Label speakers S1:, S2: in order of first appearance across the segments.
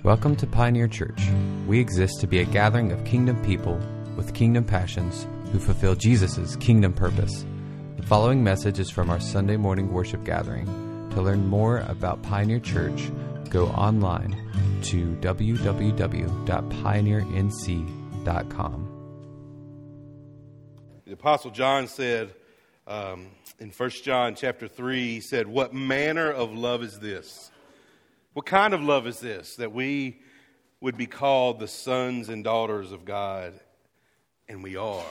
S1: Welcome to Pioneer Church. We exist to be a gathering of kingdom people with kingdom passions who fulfill Jesus' kingdom purpose. The following message is from our Sunday morning worship gathering. To learn more about Pioneer Church, go online to www.pioneernc.com.
S2: The Apostle John said in 1 John chapter 3, he said, "What manner of love is this? What kind of love is this, that we would be called the sons and daughters of God?" And we are.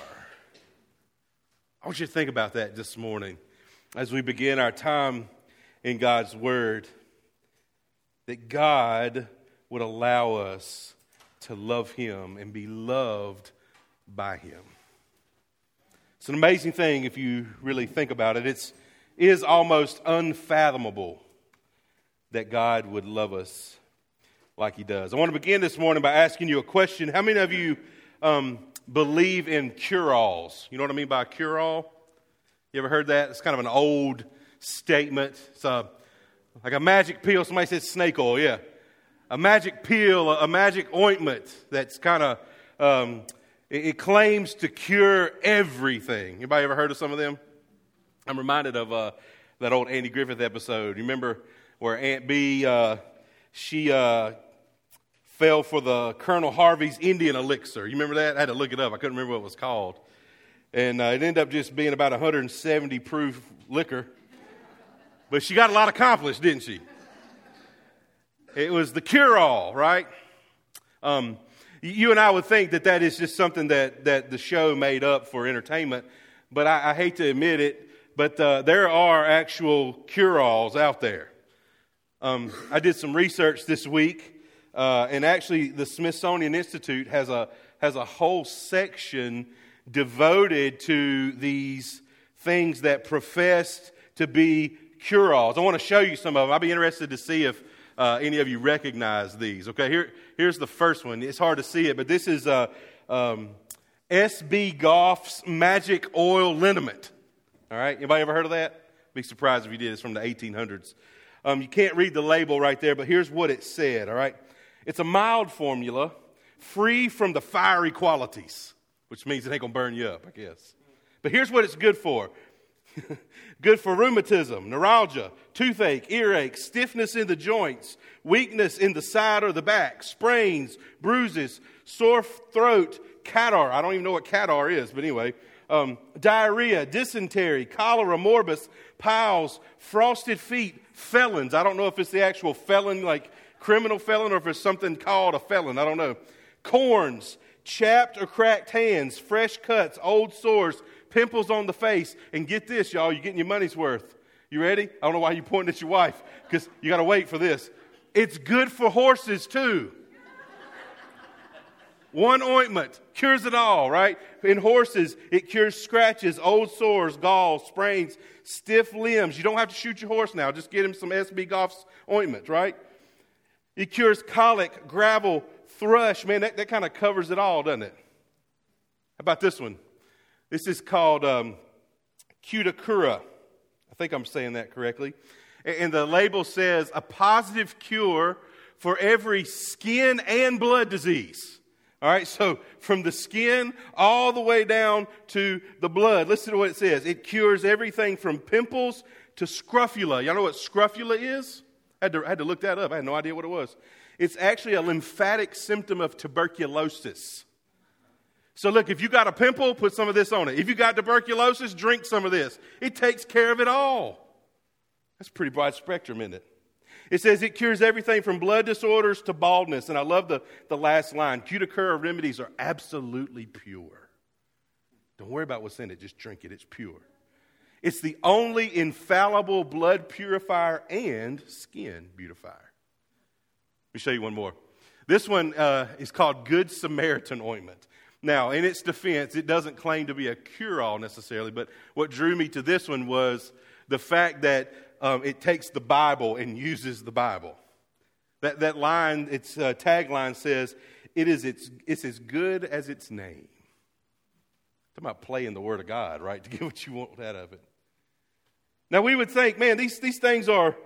S2: I want you to think about that this morning as we begin our time in God's Word, that God would allow us to love Him and be loved by Him. It's an amazing thing if you really think about it. It is almost unfathomable that God would love us like He does. I want to begin this morning by asking you a question. How many of you believe in cure-alls? You know what I mean by a cure-all? You ever heard that? It's kind of an old statement. It's like a magic pill. Somebody said snake oil, yeah. A magic pill, a magic ointment that's kind of, it claims to cure everything. Anybody ever heard of some of them? I'm reminded of that old Andy Griffith episode. You remember where Aunt Bee, she fell for the Colonel Harvey's Indian elixir. You remember that? I had to look it up. I couldn't remember what it was called. And it ended up just being about 170 proof liquor. But she got a lot accomplished, didn't she? It was the cure-all, right? You and I would think that is just something that the show made up for entertainment. But I hate to admit it, but there are actual cure-alls out there. I did some research this week, and actually the Smithsonian Institute has a whole section devoted to these things that profess to be cure-alls. I want to show you some of them. I'd be interested to see if any of you recognize these. Okay, here's the first one. It's hard to see it, but this is S.B. Goff's Magic Oil Liniment. All right, anybody ever heard of that? Be surprised if you did. It's from the 1800s. You can't read the label right there, but here's what it said, all right? It's a mild formula, free from the fiery qualities, which means it ain't going to burn you up, I guess. But here's what it's good for. Good for rheumatism, neuralgia, toothache, earache, stiffness in the joints, weakness in the side or the back, sprains, bruises, sore throat, catarrh. I don't even know what catarrh is, but anyway. Diarrhea, dysentery, cholera morbus, piles, frosted feet, felons. I don't know if it's the actual felon, like criminal felon, or if it's something called a felon. I don't know. Corns, chapped or cracked hands, fresh cuts, old sores, pimples on the face. And get this, y'all, you're getting your money's worth. You ready? I don't know why you're pointing at your wife, because you got to wait for this. It's good for horses, too. One ointment cures it all, right? In horses, it cures scratches, old sores, galls, sprains, stiff limbs. You don't have to shoot your horse now. Just get him some S.B. Goff's ointment, right? It cures colic, gravel, thrush. Man, that kind of covers it all, doesn't it? How about this one? This is called Cuticura. I think I'm saying that correctly. And the label says, a positive cure for every skin and blood disease. All right, so from the skin all the way down to the blood. Listen to what it says. It cures everything from pimples to scrofula. Y'all know what scrofula is? I had to look that up. I had no idea what it was. It's actually a lymphatic symptom of tuberculosis. So look, if you got a pimple, put some of this on it. If you got tuberculosis, drink some of this. It takes care of it all. That's a pretty broad spectrum, isn't it? It says it cures everything from blood disorders to baldness. And I love the last line. Cuticura remedies are absolutely pure. Don't worry about what's in it. Just drink it. It's pure. It's the only infallible blood purifier and skin beautifier. Let me show you one more. This one is called Good Samaritan ointment. Now, in its defense, it doesn't claim to be a cure-all necessarily, but what drew me to this one was the fact that it takes the Bible and uses the Bible. That line, its tagline says, it's as good as its name. Talking about playing the Word of God, right? To get what you want out of it. Now we would think, man, these things are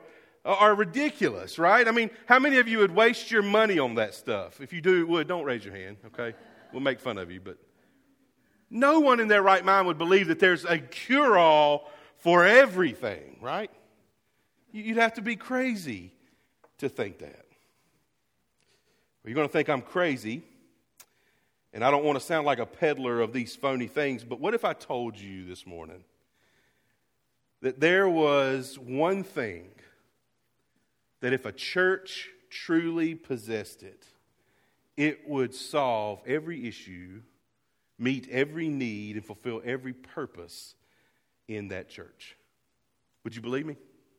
S2: are ridiculous, right? I mean, how many of you would waste your money on that stuff? If you would, don't raise your hand, okay? We'll make fun of you, but no one in their right mind would believe that there's a cure-all for everything, right? You'd have to be crazy to think that. Well, you're going to think I'm crazy, and I don't want to sound like a peddler of these phony things, but what if I told you this morning that there was one thing that if a church truly possessed it, it would solve every issue, meet every need, and fulfill every purpose in that church? Would you believe me?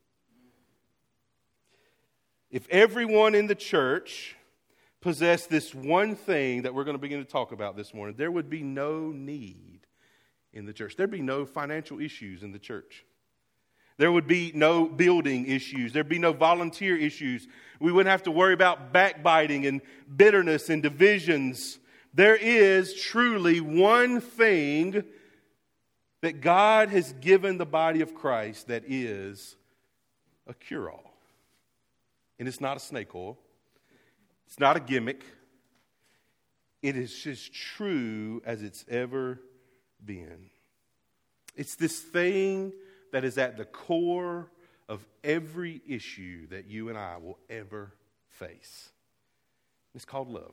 S2: If everyone in the church possessed this one thing that we're going to begin to talk about this morning, there would be no need in the church. There'd be no financial issues in the church. There would be no building issues. There'd be no volunteer issues. We wouldn't have to worry about backbiting and bitterness and divisions. There is truly one thing that God has given the body of Christ that is a cure-all. And it's not a snake oil. It's not a gimmick. It is as true as it's ever been. It's this thing that is at the core of every issue that you and I will ever face. It's called love.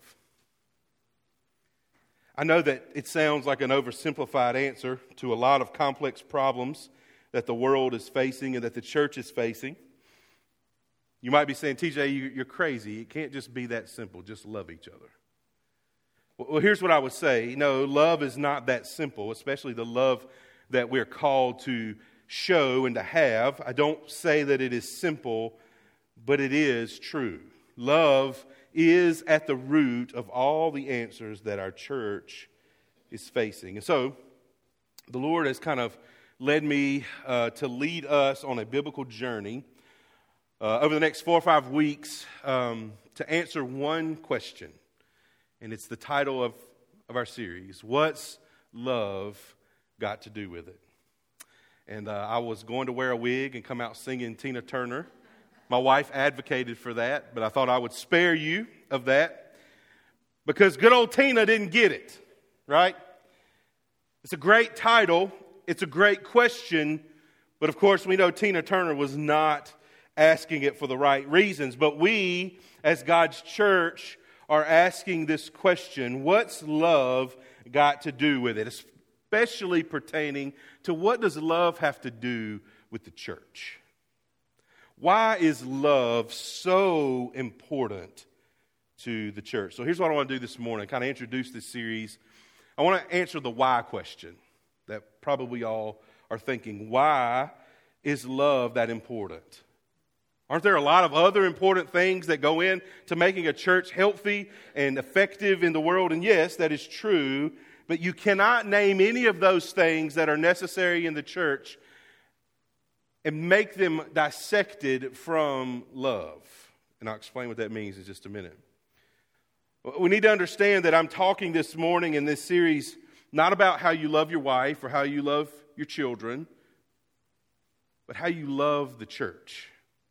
S2: I know that it sounds like an oversimplified answer to a lot of complex problems that the world is facing and that the church is facing. You might be saying, TJ, you're crazy. It can't just be that simple. Just love each other. Well, here's what I would say. No, love is not that simple, especially the love that we're called to show and to have. I don't say that it is simple, but it is true. Love is at the root of all the answers that our church is facing. And so the Lord has kind of led me to lead us on a biblical journey over the next 4 or 5 weeks to answer one question. And it's the title of our series, What's Love Got to Do with It? And I was going to wear a wig and come out singing Tina Turner. My wife advocated for that, but I thought I would spare you of that because good old Tina didn't get it, right? It's a great title. It's a great question. But of course, we know Tina Turner was not asking it for the right reasons. But we, as God's church, are asking this question, what's love got to do with it? Especially pertaining to what does love have to do with the church? Why is love so important to the church? So here's what I want to do this morning, kind of introduce this series. I want to answer the why question that probably all are thinking. Why is love that important? Aren't there a lot of other important things that go into making a church healthy and effective in the world? And yes, that is true. But you cannot name any of those things that are necessary in the church and make them dissected from love. And I'll explain what that means in just a minute. We need to understand that I'm talking this morning in this series not about how you love your wife or how you love your children, but how you love the church.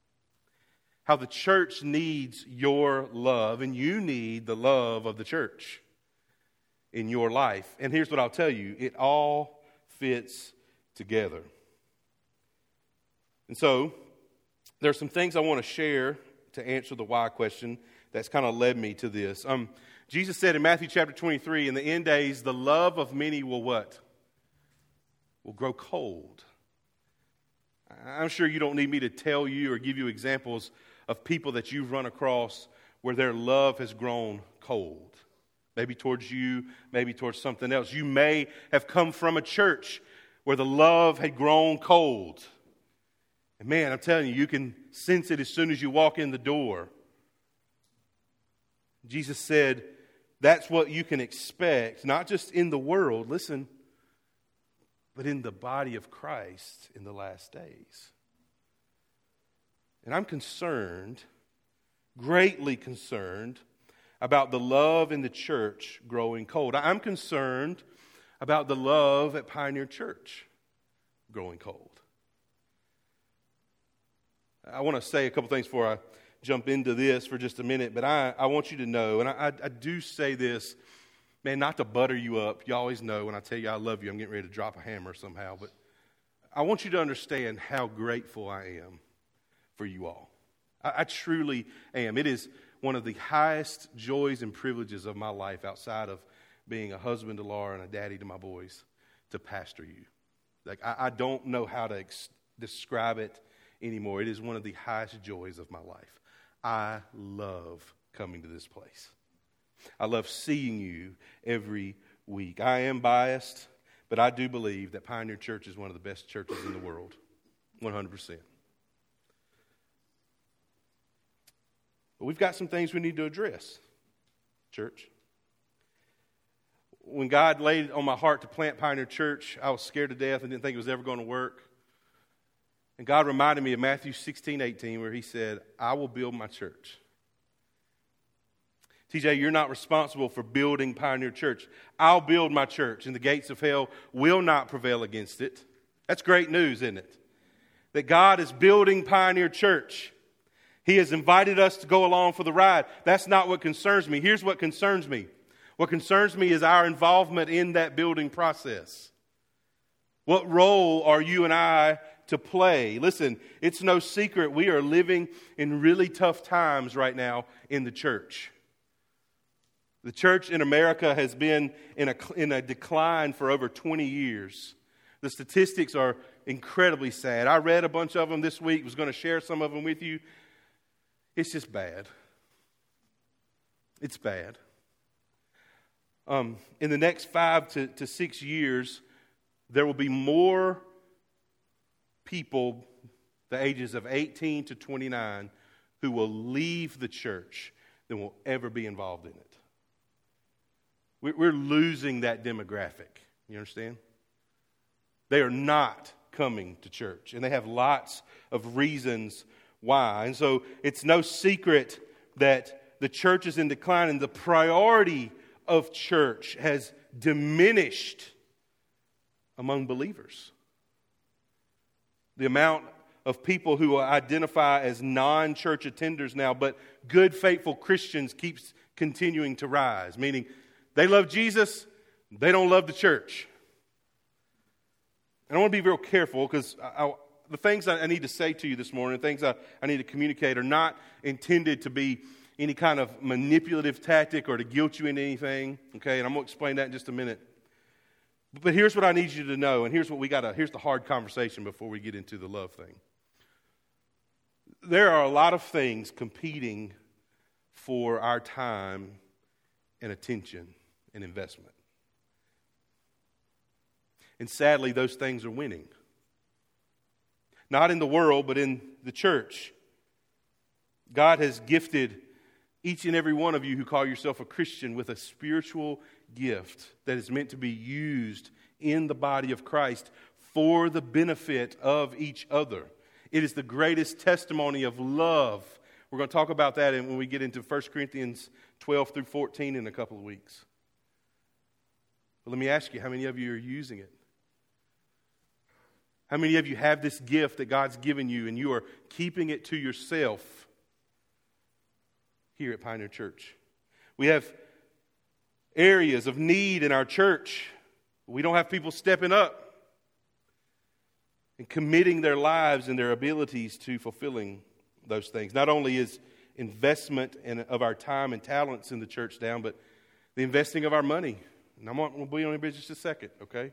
S2: How the church needs your love, and you need the love of the church in your life. And here's what I'll tell you, it all fits together. And so, there's some things I want to share to answer the why question that's kind of led me to this. Jesus said in Matthew chapter 23, in the end days, the love of many will what? Will grow cold. I'm sure you don't need me to tell you or give you examples of people that you've run across where their love has grown cold. Maybe towards you, maybe towards something else. You may have come from a church where the love had grown cold. And man, I'm telling you, you can sense it as soon as you walk in the door. Jesus said that's what you can expect, not just in the world, listen, but in the body of Christ in the last days. And I'm concerned, greatly concerned, about the love in the church growing cold. I'm concerned about the love at Pioneer Church growing cold. I want to say a couple things before I jump into this for just a minute, but I want you to know, and I do say this, man, not to butter you up. You always know when I tell you I love you, I'm getting ready to drop a hammer somehow, but I want you to understand how grateful I am for you all. I truly am. It is one of the highest joys and privileges of my life outside of being a husband to Laura and a daddy to my boys to pastor you. Like I don't know how to describe it anymore. It is one of the highest joys of my life. I love coming to this place. I love seeing you every week. I am biased, but I do believe that Pioneer Church is one of the best churches in the world. 100%. But we've got some things we need to address, church. When God laid on my heart to plant Pioneer Church, I was scared to death and didn't think it was ever going to work. And God reminded me of Matthew 16:18, where he said, I will build my church. TJ, you're not responsible for building Pioneer Church. I'll build my church, and the gates of hell will not prevail against it. That's great news, isn't it? That God is building Pioneer Church. He has invited us to go along for the ride. That's not what concerns me. Here's what concerns me. What concerns me is our involvement in that building process. What role are you and I to play? Listen, it's no secret we are living in really tough times right now in the church. The church in America has been in a decline for over 20 years. The statistics are incredibly sad. I read a bunch of them this week, was going to share some of them with you. It's just bad. It's bad. In the next 5 to 6 years, there will be more people the ages of 18 to 29 who will leave the church than will ever be involved in it. We're losing that demographic. You understand? They are not coming to church, and they have lots of reasons why. And so it's no secret that the church is in decline, and the priority of church has diminished among believers. The amount of people who identify as non-church attenders now, but good, faithful Christians keeps continuing to rise, meaning they love Jesus, they don't love the church. And I want to be real careful because the things I need to say to you this morning, the things I need to communicate are not intended to be any kind of manipulative tactic or to guilt you into anything, okay? And I'm going to explain that in just a minute. But here's what I need you to know, and here's the hard conversation before we get into the love thing. There are a lot of things competing for our time and attention and investment. And sadly, those things are winning. Not in the world, but in the church. God has gifted each and every one of you who call yourself a Christian with a spiritual gift that is meant to be used in the body of Christ for the benefit of each other. It is the greatest testimony of love. We're going to talk about that when we get into 1 Corinthians 12 through 14 in a couple of weeks. But let me ask you, how many of you are using it? How many of you have this gift that God's given you and you are keeping it to yourself here at Pioneer Church? We have areas of need in our church. We don't have people stepping up and committing their lives and their abilities to fulfilling those things. Not only is investment of our time and talents in the church down, but the investing of our money. And I'm going to be on it just a second, okay?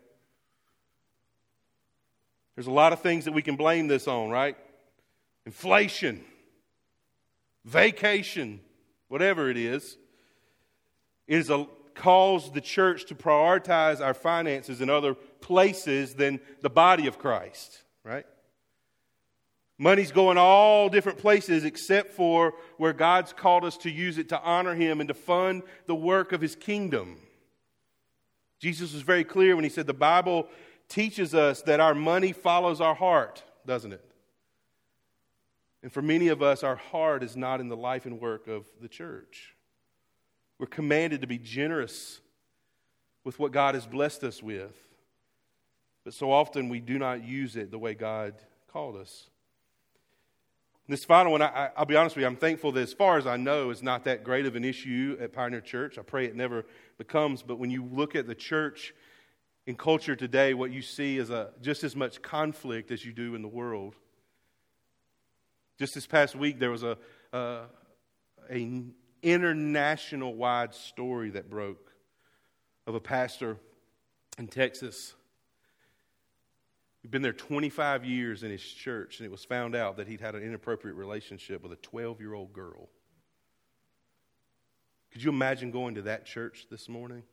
S2: There's a lot of things that we can blame this on, right? Inflation, vacation, whatever it is caused the church to prioritize our finances in other places than the body of Christ, right? Money's going all different places except for where God's called us to use it to honor Him and to fund the work of His kingdom. Jesus was very clear when He said the Bible teaches us that our money follows our heart, doesn't it? And for many of us, our heart is not in the life and work of the church. We're commanded to be generous with what God has blessed us with. But so often we do not use it the way God called us. This final one, I'll be honest with you, I'm thankful that as far as I know, it's not that great of an issue at Pioneer Church. I pray it never becomes. But when you look at the church in culture today, what you see is just as much conflict as you do in the world. Just this past week, there was an international-wide story that broke of a pastor in Texas. He'd been there 25 years in his church, and it was found out that he'd had an inappropriate relationship with a 12-year-old girl. Could you imagine going to that church this morning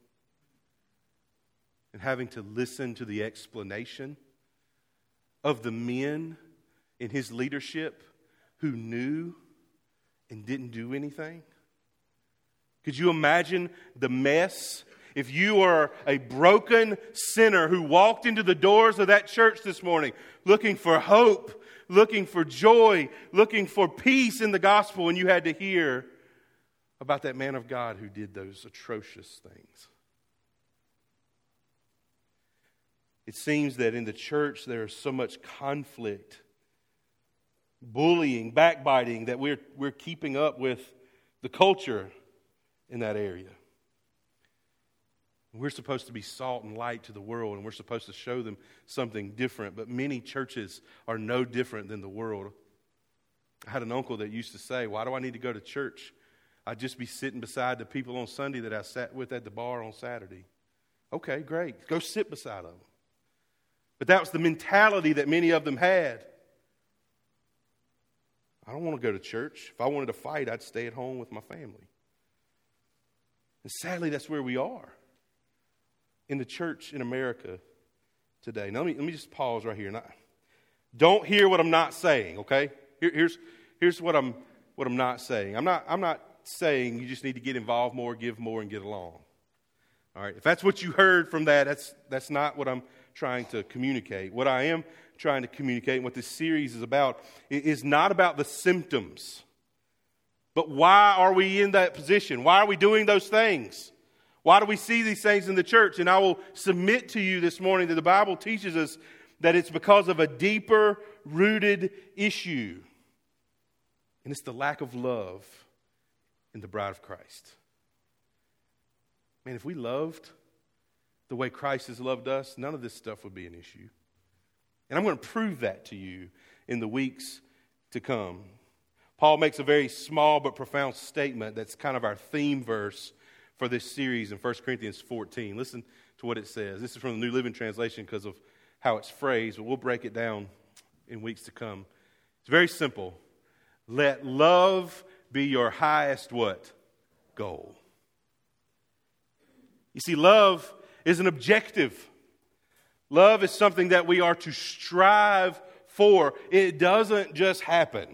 S2: and having to listen to the explanation of the men in his leadership who knew and didn't do anything? Could you imagine the mess? If you are a broken sinner who walked into the doors of that church this morning looking for hope, looking for joy, looking for peace in the gospel, and you had to hear about that man of God who did those atrocious things. It seems that in the church there is so much conflict, bullying, backbiting, that we're keeping up with the culture in that area. We're supposed to be salt and light to the world, and we're supposed to show them something different. But many churches are no different than the world. I had an uncle that used to say, "Why do I need to go to church? I'd just be sitting beside the people on Sunday that I sat with at the bar on Saturday." Okay, great. Go sit beside them. But that was the mentality that many of them had. I don't want to go to church. If I wanted to fight, I'd stay at home with my family. And sadly, that's where we are in the church in America today. Now, let me just pause right here. Don't hear what I'm not saying, okay? Here's what I'm not saying. I'm not saying you just need to get involved more, give more, and get along. All right? If that's what you heard from that, that's not what I'm trying to communicate. What I am trying to communicate and what this series is about is not about the symptoms. But why are we in that position? Why are we doing those things? Why do we see these things in the church? And I will submit to you this morning that the Bible teaches us that it's because of a deeper rooted issue. And it's the lack of love in the bride of Christ. Man, if we loved the way Christ has loved us, none of this stuff would be an issue. And I'm going to prove that to you in the weeks to come. Paul makes a very small but profound statement that's kind of our theme verse for this series in 1 Corinthians 14. Listen to what it says. This is from the New Living Translation because of how it's phrased, but we'll break it down in weeks to come. It's very simple. Let love be your highest what? Goal. You see, love is an objective. Love is something that we are to strive for. It doesn't just happen.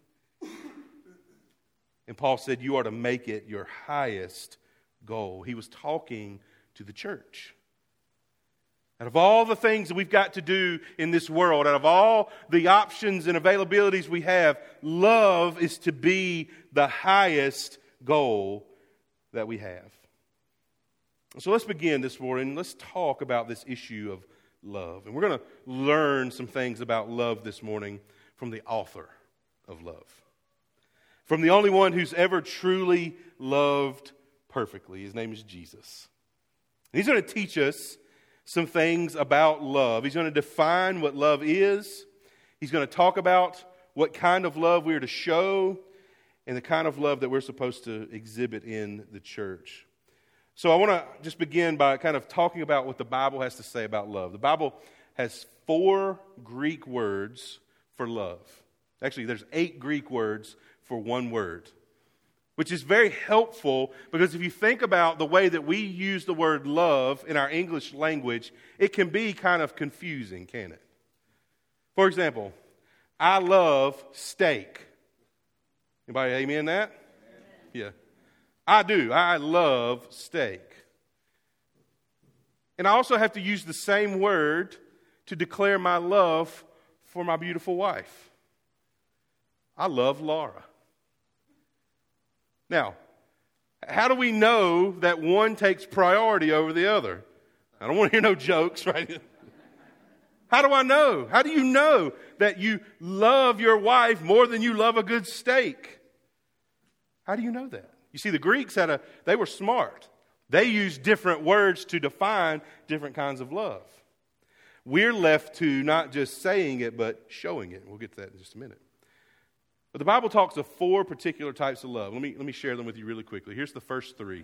S2: And Paul said you are to make it your highest goal. He was talking to the church. Out of all the things that we've got to do in this world, out of all the options and availabilities we have, love is to be the highest goal that we have. So let's begin this morning. Let's talk about this issue of love. And we're going to learn some things about love this morning from the author of love. From the only one who's ever truly loved perfectly. His name is Jesus. And he's going to teach us some things about love. He's going to define what love is. He's going to talk about what kind of love we're to show and the kind of love that we're supposed to exhibit in the church. So I want to just begin by kind of talking about what the Bible has to say about love. The Bible has 4 Greek words for love. Actually, there's 8 Greek words for one word, which is very helpful because if you think about the way that we use the word love in our English language, it can be kind of confusing, can't it? For example, I love steak. Anybody amen that? Yeah. I do. I love steak. And I also have to use the same word to declare my love for my beautiful wife. I love Laura. Now, how do we know that one takes priority over the other? I don't want to hear no jokes, right? How do I know? How do you know that you love your wife more than you love a good steak? How do you know that? You see, the Greeks they were smart. They used different words to define different kinds of love. We're left to not just saying it, but showing it. We'll get to that in just a minute. But the Bible talks of 4 particular types of love. Let me share them with you really quickly. Here's the first 3.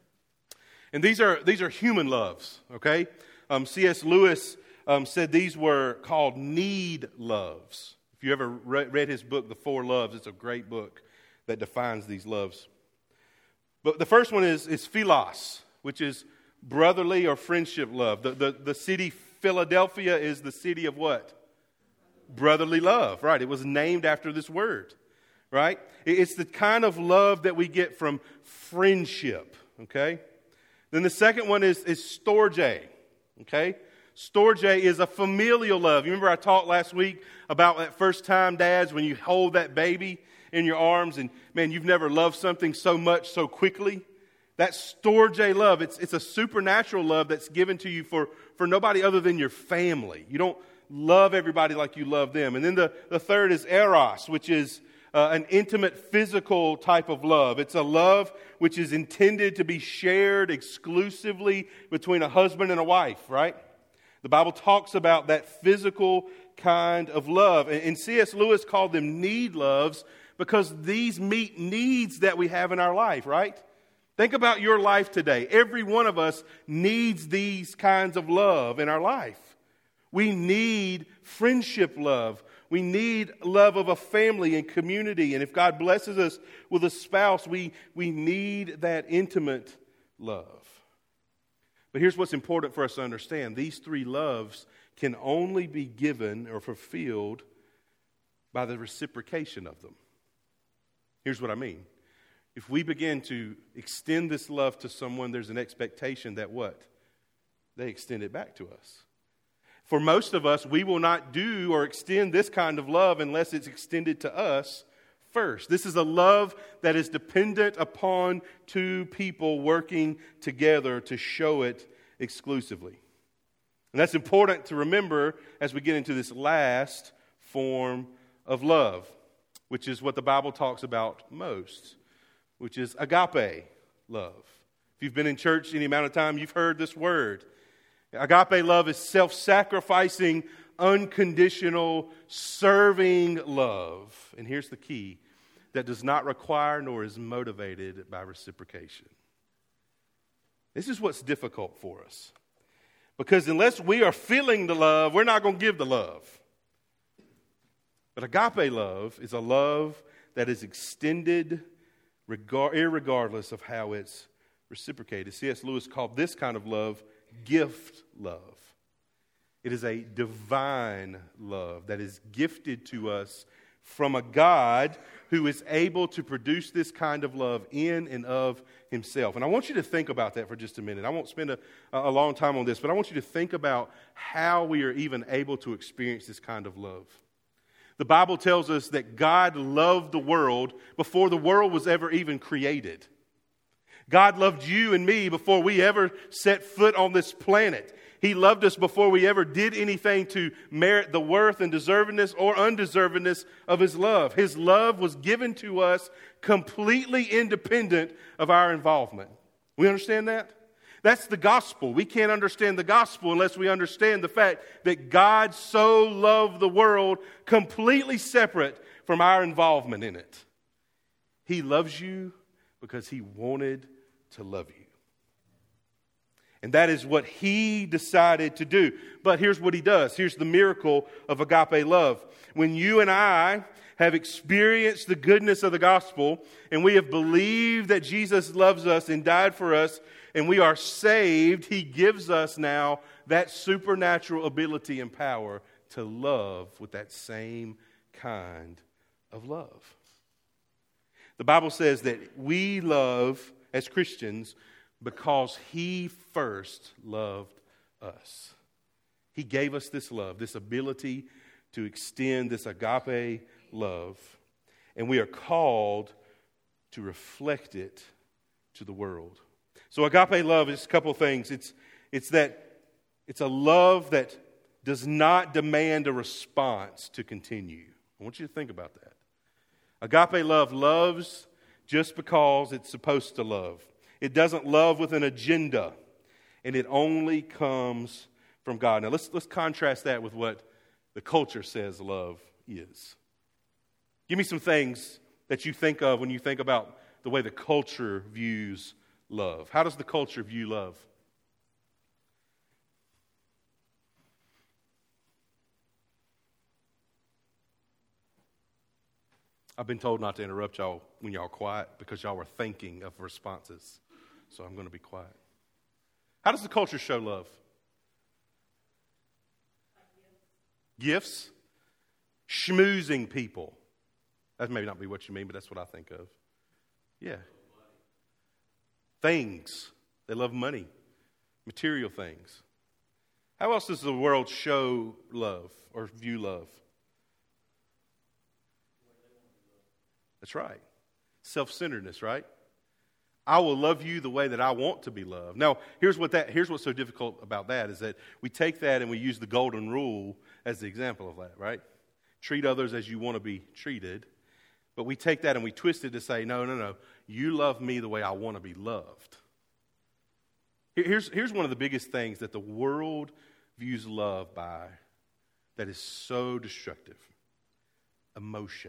S2: And these are human loves, okay? C.S. Lewis said these were called need loves. If you ever read his book, The 4 Loves, it's a great book that defines these loves. But the first one is philos, which is brotherly or friendship love. The city Philadelphia is the city of what? Brotherly love, right? It was named after this word, right? It's the kind of love that we get from friendship, okay? Then the second one is storge, okay? Storge is a familial love. You remember I talked last week about that first time, dads, when you hold that baby in your arms and, man, you've never loved something so much so quickly. That storge love, it's a supernatural love that's given to you for nobody other than your family. You don't love everybody like you love them. And then the third is eros, which is an intimate physical type of love. It's a love which is intended to be shared exclusively between a husband and a wife, right? The Bible talks about that physical kind of love. And C.S. Lewis called them need loves because these meet needs that we have in our life, right? Think about your life today. Every one of us needs these kinds of love in our life. We need friendship love. We need love of a family and community. And if God blesses us with a spouse, we need that intimate love. But here's what's important for us to understand. These 3 loves can only be given or fulfilled by the reciprocation of them. Here's what I mean. If we begin to extend this love to someone, there's an expectation that what? They extend it back to us. For most of us, we will not do or extend this kind of love unless it's extended to us first. This is a love that is dependent upon 2 people working together to show it exclusively. And that's important to remember as we get into this last form of love, which is what the Bible talks about most, which is agape love. If you've been in church any amount of time, you've heard this word. Agape love is self-sacrificing, unconditional, serving love. And here's the key, that does not require nor is motivated by reciprocation. This is what's difficult for us. Because unless we are feeling the love, we're not going to give the love. But agape love is a love that is extended irregardless of how it's reciprocated. C.S. Lewis called this kind of love gift love. It is a divine love that is gifted to us from a God who is able to produce this kind of love in and of himself. And I want you to think about that for just a minute. I won't spend a long time on this, but I want you to think about how we are even able to experience this kind of love. The Bible tells us that God loved the world before the world was ever even created. God loved you and me before we ever set foot on this planet. He loved us before we ever did anything to merit the worth and deservedness or undeservedness of His love. His love was given to us completely independent of our involvement. We understand that? That's the gospel. We can't understand the gospel unless we understand the fact that God so loved the world completely separate from our involvement in it. He loves you because He wanted to love you. And that is what He decided to do. But here's what He does. Here's the miracle of agape love. When you and I have experienced the goodness of the gospel and we have believed that Jesus loves us and died for us and we are saved, He gives us now that supernatural ability and power to love with that same kind of love. The Bible says that we love as Christians because He first loved us. He gave us this love, this ability to extend this agape love, and we are called to reflect it to the world. So agape love is a couple of things. It's a love that does not demand a response to continue. I want you to think about that. Agape love loves just because it's supposed to love. It doesn't love with an agenda, and it only comes from God. Now let's contrast that with what the culture says love is. Give me some things that you think of when you think about the way the culture views love. How does the culture view love? I've been told not to interrupt y'all when y'all are quiet because y'all were thinking of responses. So I'm going to be quiet. How does the culture show love? Gifts? Schmoozing people. That may not be what you mean, but that's what I think of. Yeah. Things. They love money. Material things. How else does the world show love or view love? That's right. Self-centeredness, right? I will love you the way that I want to be loved. Now, here's what's so difficult about that is that we take that and we use the golden rule as the example of that, right? Treat others as you want to be treated. But we take that and we twist it to say, no. You love me the way I want to be loved. Here's one of the biggest things that the world views love by that is so destructive. Emotion.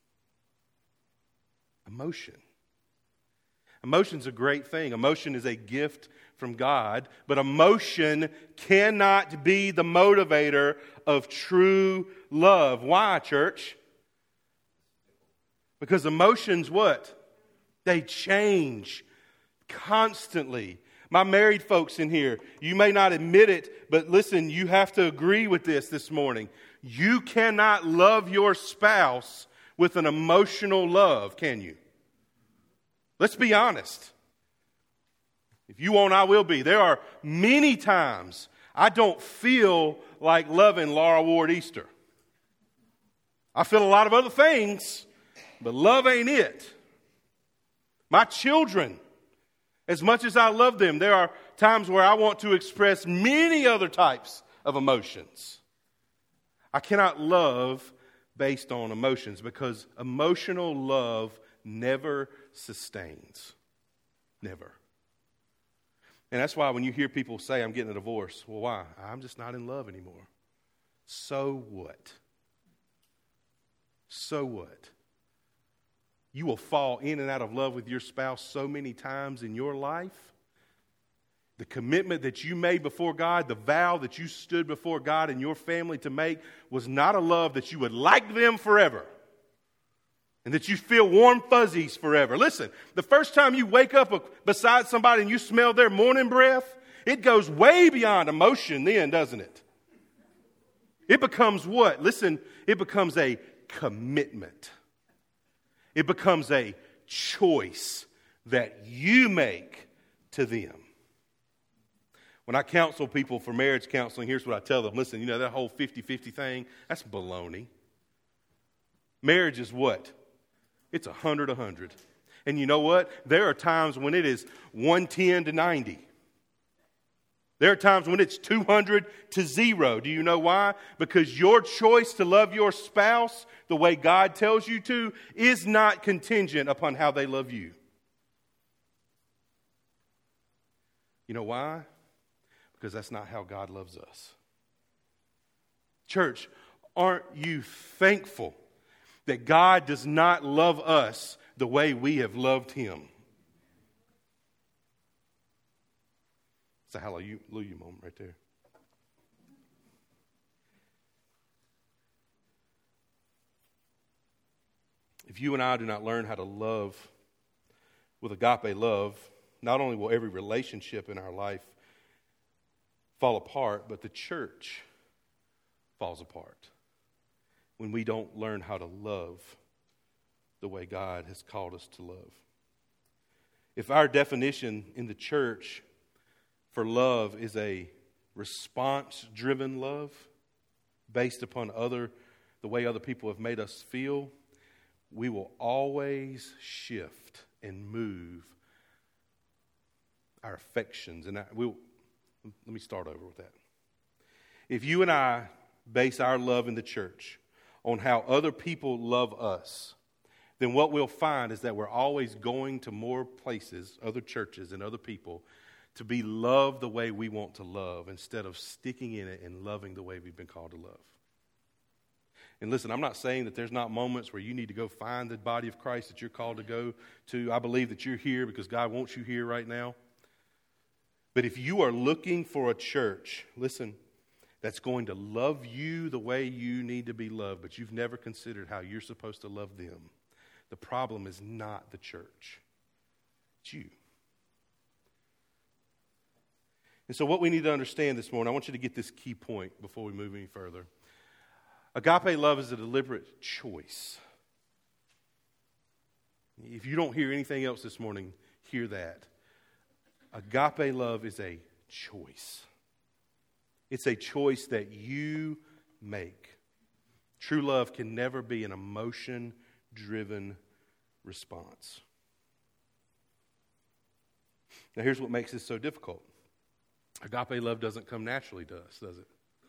S2: Emotion's a great thing. Emotion is a gift from God, but emotion cannot be the motivator of true love. Why, church? Because emotions, what? They change constantly. My married folks in here, you may not admit it, but listen, you have to agree with this morning. You cannot love your spouse with an emotional love, can you? Let's be honest. If you won't, I will be. There are many times I don't feel like loving Laura Ward Easter. I feel a lot of other things, but love ain't it. My children, as much as I love them, there are times where I want to express many other types of emotions. I cannot love based on emotions because emotional love never sustains. Never. And that's why when you hear people say, I'm getting a divorce, well, why? I'm just not in love anymore. So what? So what? You will fall in and out of love with your spouse so many times in your life. The commitment that you made before God, the vow that you stood before God and your family to make was not a love that you would like them forever and that you feel warm fuzzies forever. Listen, the first time you wake up beside somebody and you smell their morning breath, it goes way beyond emotion then, doesn't it? It becomes what? Listen, it becomes a commitment. It becomes a choice that you make to them. When I counsel people for marriage counseling, here's what I tell them. Listen, that whole 50-50 thing, that's baloney. Marriage is what? It's 100-100. And you know what? There are times when it is 110 to 90. There are times when it's 200 to 0. Do you know why? Because your choice to love your spouse the way God tells you to is not contingent upon how they love you. You know why? Because that's not how God loves us. Church, aren't you thankful that God does not love us the way we have loved Him? It's a hallelujah moment right there. If you and I do not learn how to love with agape love, not only will every relationship in our life fall apart, but the church falls apart when we don't learn how to love the way God has called us to love. If our definition in the church for love is a response-driven love based upon the way other people have made us feel, we will always shift and move our affections. Let me start over with that. If you and I base our love in the church on how other people love us, then what we'll find is that we're always going to more places, other churches and other people, to be loved the way we want to love instead of sticking in it and loving the way we've been called to love. And listen, I'm not saying that there's not moments where you need to go find the body of Christ that you're called to go to. I believe that you're here because God wants you here right now. But if you are looking for a church, listen, that's going to love you the way you need to be loved, but you've never considered how you're supposed to love them, the problem is not the church. It's you. And so what we need to understand this morning, I want you to get this key point before we move any further. Agape love is a deliberate choice. If you don't hear anything else this morning, hear that. Agape love is a choice. It's a choice that you make. True love can never be an emotion-driven response. Now here's what makes this so difficult. Agape love doesn't come naturally to us, does it?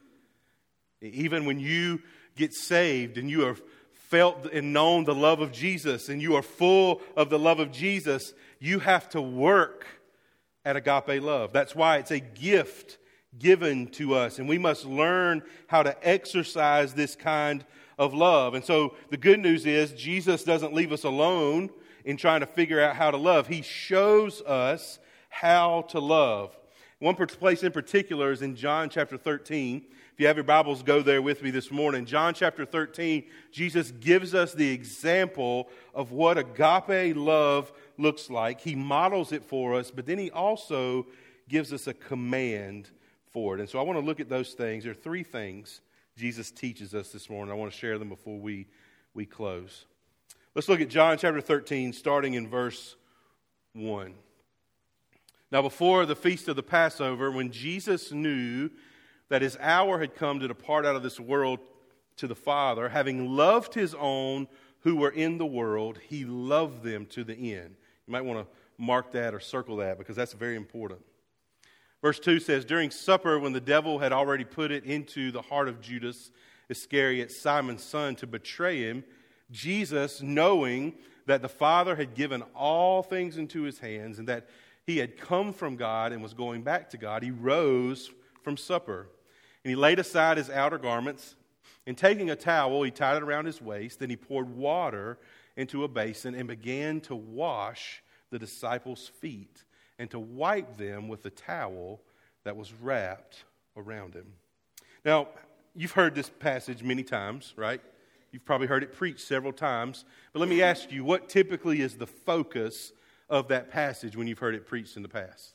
S2: Even when you get saved and you have felt and known the love of Jesus and you are full of the love of Jesus, you have to work at agape love. That's why it's a gift given to us, and we must learn how to exercise this kind of love. And so the good news is Jesus doesn't leave us alone in trying to figure out how to love. He shows us how to love. One place in particular is in John chapter 13. If you have your Bibles, go there with me this morning. John chapter 13, Jesus gives us the example of what agape love looks like. He models it for us, but then he also gives us a command for it. And so I want to look at those things. There are three things Jesus teaches us this morning. I want to share them before we close. Let's look at John chapter 13, starting in verse 1. Now, before the feast of the Passover, when Jesus knew that his hour had come to depart out of this world to the Father, having loved his own who were in the world, he loved them to the end. You might want to mark that or circle that because that's very important. Verse 2 says, during supper, when the devil had already put it into the heart of Judas Iscariot, Simon's son, to betray him, Jesus, knowing that the Father had given all things into his hands and that he had come from God and was going back to God, he rose from supper. And he laid aside his outer garments, and taking a towel, he tied it around his waist. Then he poured water into a basin and began to wash the disciples' feet and to wipe them with the towel that was wrapped around him. Now, you've heard this passage many times, right? You've probably heard it preached several times. But let me ask you, what typically is the focus of that passage when you've heard it preached in the past?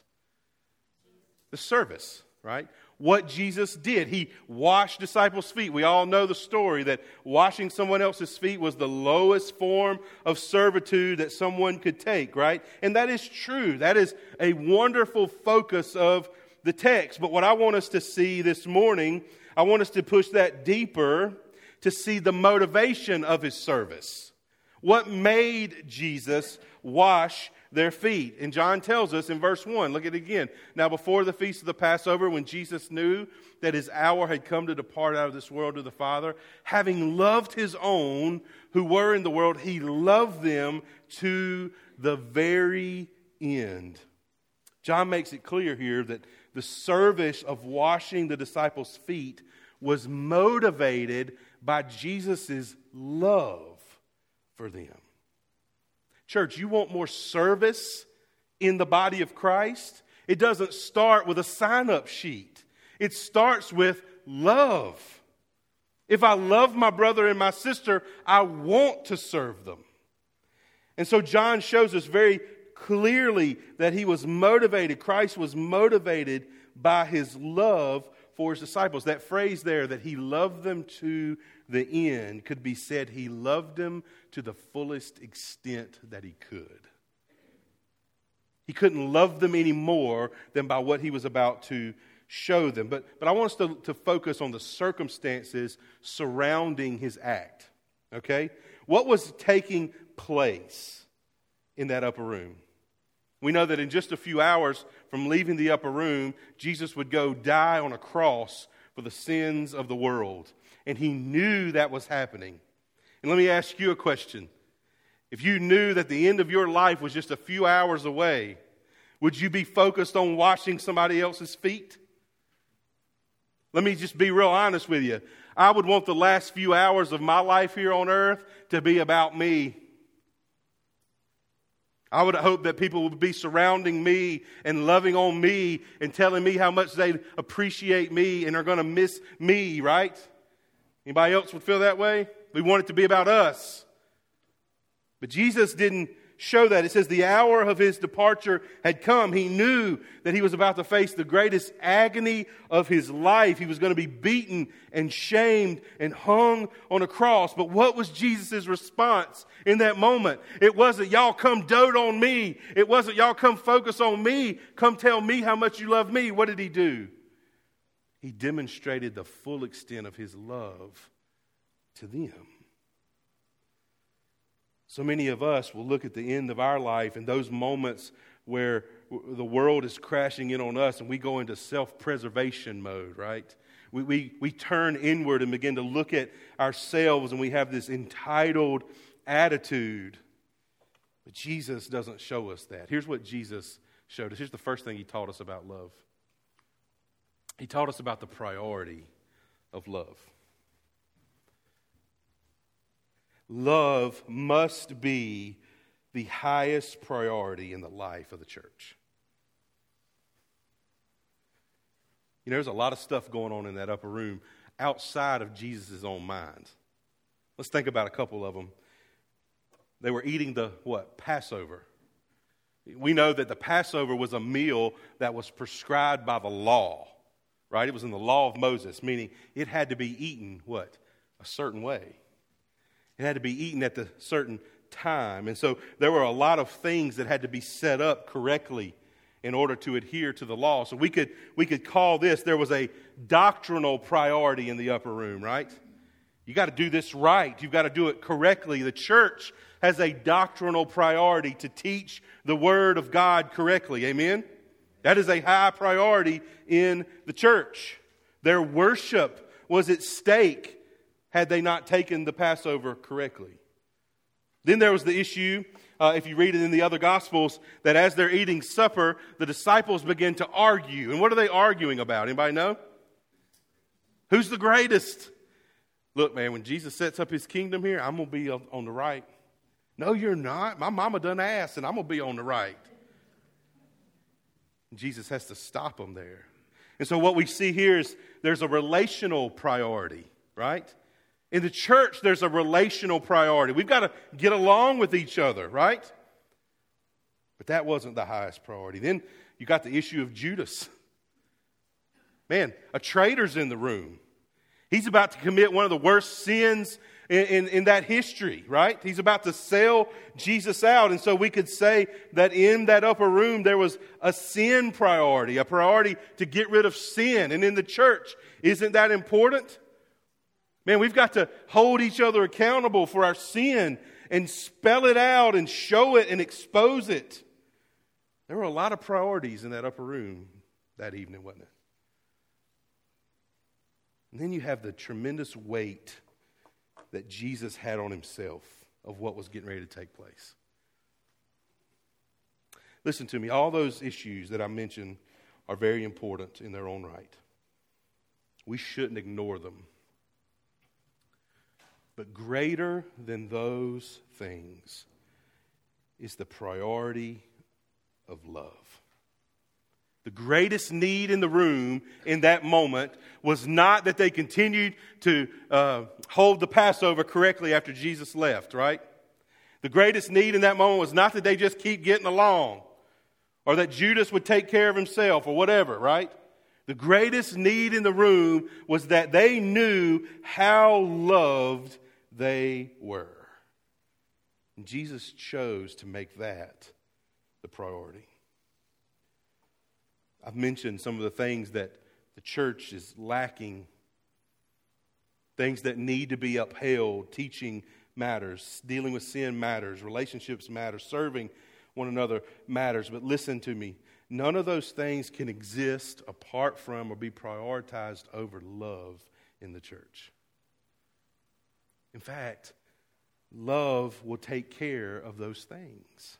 S2: The service, right? What Jesus did. He washed disciples' feet. We all know the story that washing someone else's feet was the lowest form of servitude that someone could take, right? And that is true. That is a wonderful focus of the text. But what I want us to see this morning, I want us to push that deeper to see the motivation of his service. What made Jesus wash their feet? And John tells us in verse 1, look at it again. Now before the feast of the Passover, when Jesus knew that his hour had come to depart out of this world to the Father, having loved his own who were in the world, he loved them to the very end. John makes it clear here that the service of washing the disciples' feet was motivated by Jesus' love for them. Church, you want more service in the body of Christ? It doesn't start with a sign-up sheet. It starts with love. If I love my brother and my sister, I want to serve them. And so John shows us very clearly that he was motivated, Christ was motivated by his love for his disciples. That phrase there, that he loved them to the end, could be said he loved them to the fullest extent that he could. He couldn't love them any more than by what he was about to show them. But I want us to focus on the circumstances surrounding his act. Okay? What was taking place in that upper room? We know that in just a few hours from leaving the upper room, Jesus would go die on a cross for the sins of the world. And he knew that was happening. And let me ask you a question. If you knew that the end of your life was just a few hours away, would you be focused on washing somebody else's feet? Let me just be real honest with you. I would want the last few hours of my life here on earth to be about me. I would hope that people would be surrounding me and loving on me and telling me how much they appreciate me and are going to miss me, right? Anybody else would feel that way? We want it to be about us. But Jesus didn't show that. It says the hour of his departure had come. He knew that he was about to face the greatest agony of his life. He was going to be beaten and shamed and hung on a cross. But what was Jesus' response in that moment? It wasn't, y'all come dote on me. It wasn't, y'all come focus on me. Come tell me how much you love me. What did he do? He demonstrated the full extent of his love to them. So many of us will look at the end of our life and those moments where the world is crashing in on us and we go into self-preservation mode, right? We turn inward and begin to look at ourselves and we have this entitled attitude. But Jesus doesn't show us that. Here's what Jesus showed us. Here's the first thing he taught us about love. He taught us about the priority of love. Love must be the highest priority in the life of the church. You know, there's a lot of stuff going on in that upper room outside of Jesus' own mind. Let's think about a couple of them. They were eating the, Passover. We know that the Passover was a meal that was prescribed by the law, right? It was in the law of Moses, meaning it had to be eaten, a certain way. It had to be eaten at the certain time. And so there were a lot of things that had to be set up correctly in order to adhere to the law. So we could call this, there was a doctrinal priority in the upper room, right? You got to do this right. You've got to do it correctly. The church has a doctrinal priority to teach the Word of God correctly. Amen? That is a high priority in the church. Their worship was at stake had they not taken the Passover correctly. Then there was the issue, if you read it in the other Gospels, that as they're eating supper, the disciples begin to argue. And what are they arguing about? Anybody know? Who's the greatest? Look, man, when Jesus sets up his kingdom here, I'm going to be on the right. No, you're not. My mama done asked, and I'm going to be on the right. And Jesus has to stop them there. And so what we see here is there's a relational priority, right? In the church, there's a relational priority. We've got to get along with each other, right? But that wasn't the highest priority. Then you got the issue of Judas. Man, a traitor's in the room. He's about to commit one of the worst sins in that history, right? He's about to sell Jesus out. And so we could say that in that upper room, there was a sin priority, a priority to get rid of sin. And in the church, isn't that important? Man, we've got to hold each other accountable for our sin and spell it out and show it and expose it. There were a lot of priorities in that upper room that evening, wasn't it? And then you have the tremendous weight that Jesus had on himself of what was getting ready to take place. Listen to me, all those issues that I mentioned are very important in their own right. We shouldn't ignore them. But greater than those things is the priority of love. The greatest need in the room in that moment was not that they continued to hold the Passover correctly after Jesus left, right? The greatest need in that moment was not that they just keep getting along or that Judas would take care of himself or whatever, right? The greatest need in the room was that they knew how loved they were. And Jesus chose to make that the priority. I've mentioned some of the things that the church is lacking, things that need to be upheld. Teaching matters, dealing with sin matters, relationships matter, serving one another matters. But listen to me. None of those things can exist apart from or be prioritized over love in the church. In fact, love will take care of those things.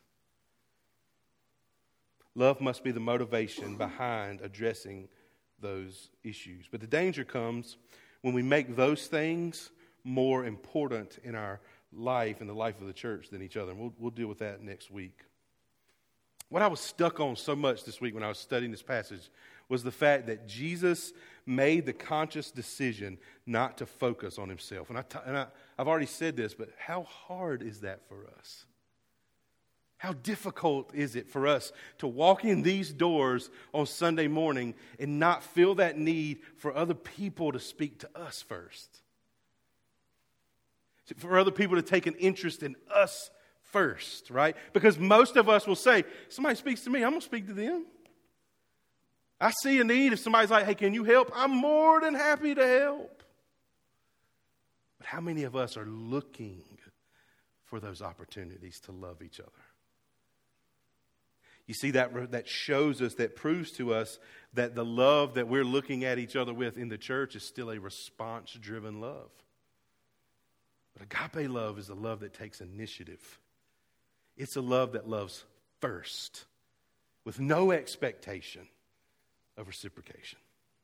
S2: Love must be the motivation behind addressing those issues. But the danger comes when we make those things more important in our life, in the life of the church, than each other. And we'll deal with that next week. What I was stuck on so much this week when I was studying this passage was the fact that Jesus made the conscious decision not to focus on himself. And I've already said this, but how hard is that for us? How difficult is it for us to walk in these doors on Sunday morning and not feel that need for other people to speak to us first? For other people to take an interest in us first, right? Because most of us will say, somebody speaks to me, I'm going to speak to them. I see a need. If somebody's like, hey, can you help? I'm more than happy to help. But how many of us are looking for those opportunities to love each other? You see, that shows us, that proves to us that the love that we're looking at each other with in the church is still a response-driven love. But agape love is a love that takes initiative. It's a love that loves first, with no expectation of reciprocation.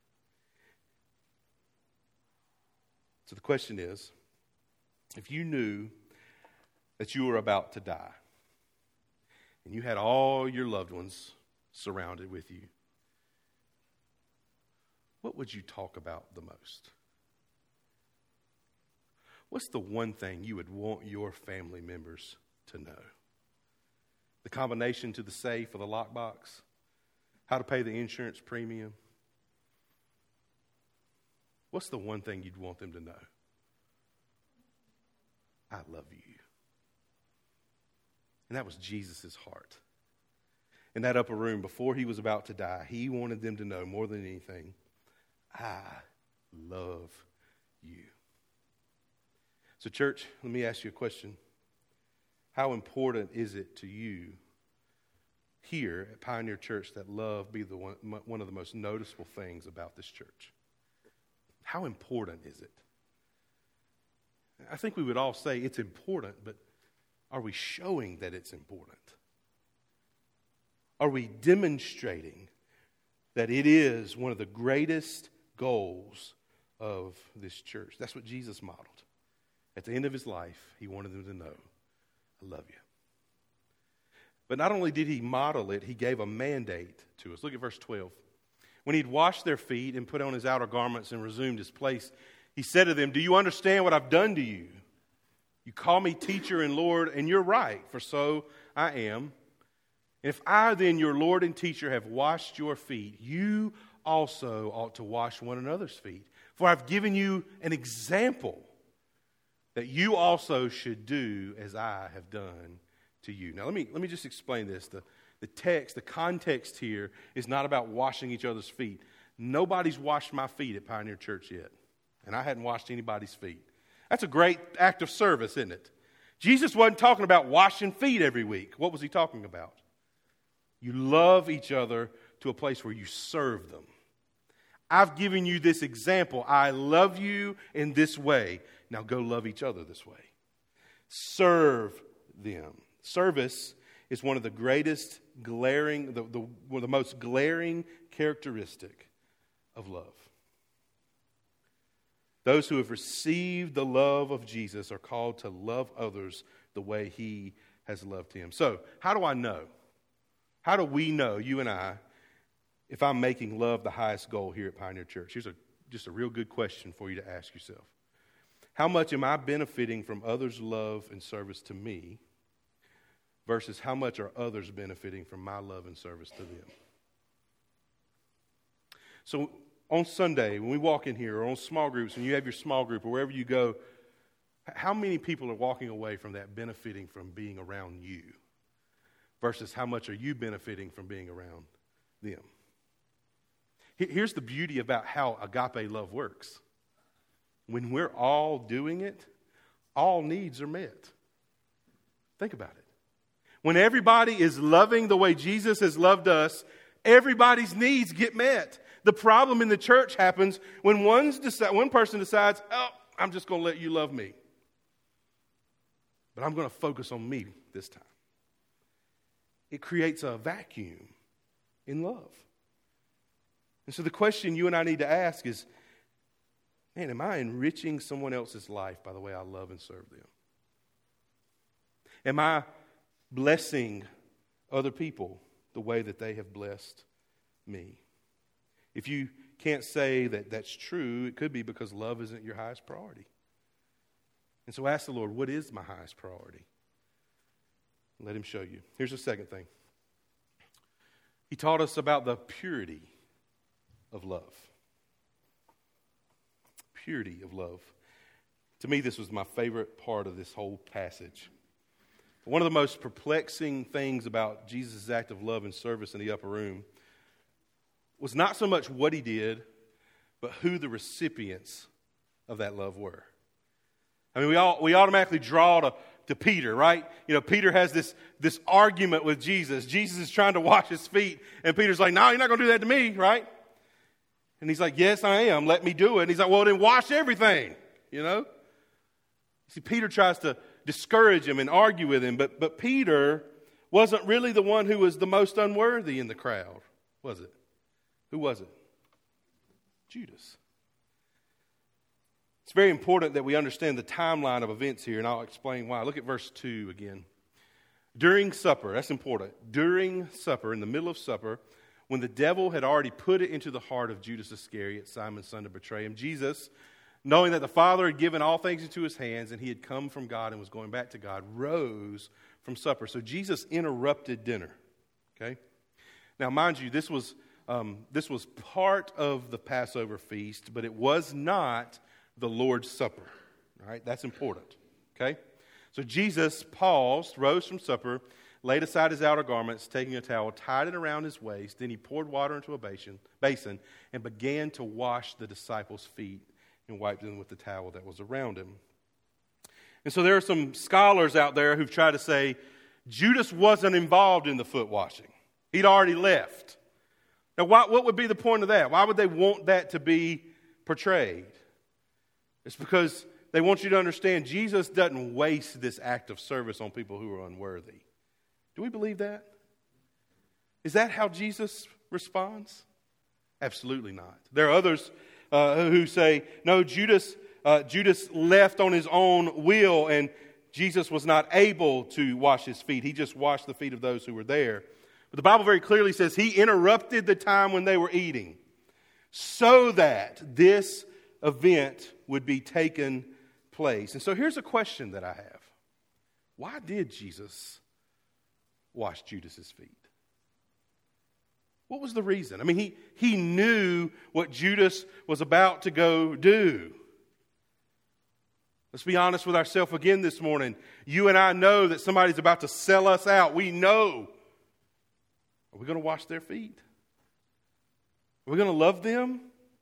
S2: So the question is, if you knew that you were about to die, and you had all your loved ones surrounded with you, what would you talk about the most? What's the one thing you would want your family members to know? The combination to the safe or the lockbox? How to pay the insurance premium? What's the one thing you'd want them to know? I love you. And that was Jesus' heart. In that upper room, before he was about to die, he wanted them to know more than anything, I love you. So church, let me ask you a question. How important is it to you here at Pioneer Church that love be the one of the most noticeable things about this church? How important is it? I think we would all say it's important, but are we showing that it's important? Are we demonstrating that it is one of the greatest goals of this church? That's what Jesus modeled. At the end of his life, he wanted them to know, I love you. But not only did he model it, he gave a mandate to us. Look at verse 12. When he'd washed their feet and put on his outer garments and resumed his place, he said to them, do you understand what I've done to you? You call me teacher and Lord, and you're right, for so I am. And if I then, your Lord and teacher, have washed your feet, you also ought to wash one another's feet. For I've given you an example that you also should do as I have done to you. Now, let me just explain this. The text, the context here is not about washing each other's feet. Nobody's washed my feet at Pioneer Church yet, and I hadn't washed anybody's feet. That's a great act of service, isn't it? Jesus wasn't talking about washing feet every week. What was he talking about? You love each other to a place where you serve them. I've given you this example. I love you in this way. Now go love each other this way. Serve them. Service is one of the greatest glaring, one of the most glaring characteristic of love. Those who have received the love of Jesus are called to love others the way he has loved him. So, how do I know? How do we know, you and I, if I'm making love the highest goal here at Pioneer Church? Here's just a real good question for you to ask yourself. How much am I benefiting from others' love and service to me versus how much are others benefiting from my love and service to them? So on Sunday, when we walk in here, or on small groups, when you have your small group, or wherever you go, how many people are walking away from that benefiting from being around you versus how much are you benefiting from being around them? Here's the beauty about how agape love works. When we're all doing it, all needs are met. Think about it. When everybody is loving the way Jesus has loved us, everybody's needs get met. The problem in the church happens when one person decides, oh, I'm just going to let you love me. But I'm going to focus on me this time. It creates a vacuum in love. And so the question you and I need to ask is, man, am I enriching someone else's life by the way I love and serve them? Am I blessing other people the way that they have blessed me? If you can't say that that's true, it could be because love isn't your highest priority. And so ask the Lord, what is my highest priority? Let him show you. Here's the second thing. He taught us about the purity of love. Purity of love. To me, this was my favorite part of this whole passage. One of the most perplexing things about Jesus' act of love and service in the upper room was not so much what he did, but who the recipients of that love were. I mean, we automatically draw to Peter, right? You know, Peter has this argument with Jesus. Jesus is trying to wash his feet, and Peter's like, no, you're not going to do that to me, right? And he's like, yes, I am. Let me do it. And he's like, well, then wash everything, you know? See, Peter tries to discourage him and argue with him, but Peter wasn't really the one who was the most unworthy in the crowd, was it? Who was it? Judas. It's very important that we understand the timeline of events here, and I'll explain why. Look at verse 2 again. During supper, that's important. During supper, in the middle of supper, when the devil had already put it into the heart of Judas Iscariot, Simon's son, to betray him, Jesus, knowing that the Father had given all things into his hands and he had come from God and was going back to God, rose from supper. So Jesus interrupted dinner. Okay? Now, mind you, this was part of the Passover feast, but it was not the Lord's Supper. All right? That's important. Okay? So Jesus paused, rose from supper, laid aside his outer garments, taking a towel, tied it around his waist. Then he poured water into a basin and began to wash the disciples' feet and wiped them with the towel that was around him. And so there are some scholars out there who've tried to say Judas wasn't involved in the foot washing. He'd already left. Now, what would be the point of that? Why would they want that to be portrayed? It's because they want you to understand Jesus doesn't waste this act of service on people who are unworthy. Do we believe that? Is that how Jesus responds? Absolutely not. There are others who say, no, Judas left on his own will and Jesus was not able to wash his feet. He just washed the feet of those who were there. But the Bible very clearly says he interrupted the time when they were eating so that this event would be taken place. And so here's a question that I have. Why did Jesus wash Judas's feet? What was the reason? I mean, he knew what Judas was about to go do. Let's be honest with ourselves again this morning. You and I know that somebody's about to sell us out. We know. Are we going to wash their feet? Are we going to love them?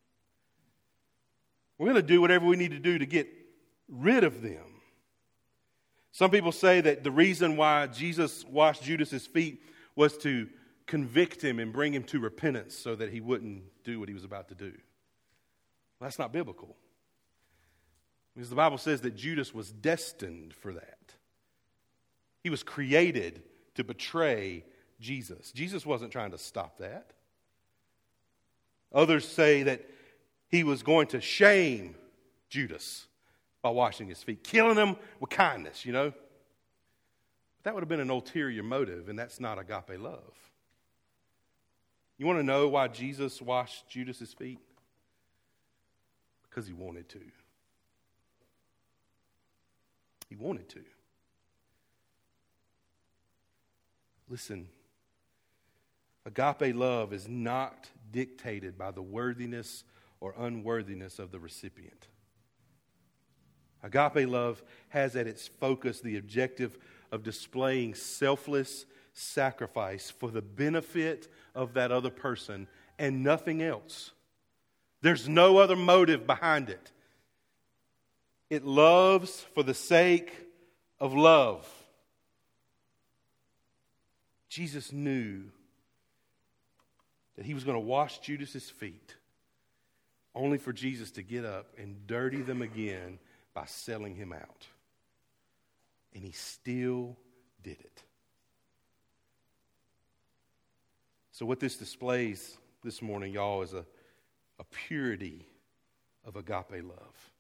S2: We're going to do whatever we need to do to get rid of them. Some people say that the reason why Jesus washed Judas's feet was to convict him and bring him to repentance so that he wouldn't do what he was about to do. Well, that's not biblical. Because the Bible says that Judas was destined for that. He was created to betray Jesus. Jesus wasn't trying to stop that. Others say that he was going to shame Judas by washing his feet, killing him with kindness, you know. But that would have been an ulterior motive, and that's not agape love. You want to know why Jesus washed Judas's feet? Because he wanted to. He wanted to. Listen, agape love is not dictated by the worthiness or unworthiness of the recipient. Agape love has at its focus the objective of displaying selfless sacrifice for the benefit of that other person and nothing else. There's no other motive behind it. It loves for the sake of love. Jesus knew that he was going to wash Judas's feet, only for Jesus to get up and dirty them again by selling him out. And he still did it. So what this displays this morning, y'all, is a purity of agape love.